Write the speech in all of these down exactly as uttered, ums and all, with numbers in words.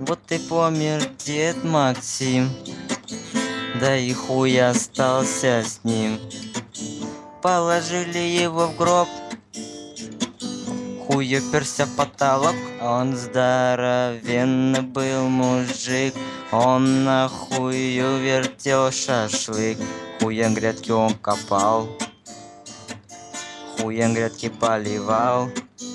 Вот и помер дед Максим, да и хуй остался с ним. Положили его в гроб, хуй уперся в потолок. Он здоровенный был мужик, он на хую вертел шашлык. Хуем грядки он копал, хуем грядки поливал.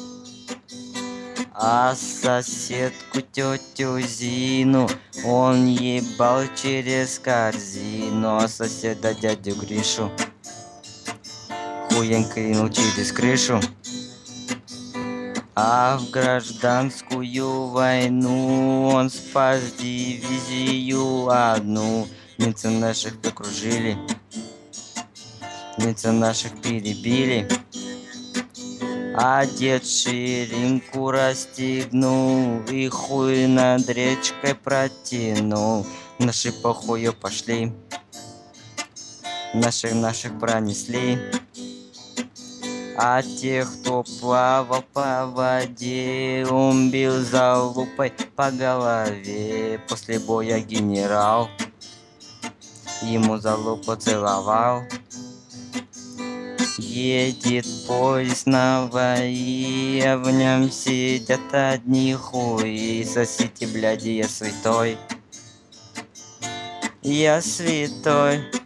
А соседку тетю Зину он ебал через корзину. А соседа дядю Гришу хуем кинул через крышу. А в гражданскую войну он спас дивизию одну. Немцы наших окружили, немцы наших перебили. А дед ширинку расстегнул и хуй над речкой протянул. Наши по хую пошли, наших наших пронесли. А тех, кто плавал по воде, он бил залупой по голове. После боя генерал ему залупу целовал. Едет поезд на ВАИ, а в нем сидят одни хуи. Сосите, бляди, я святой, я святой.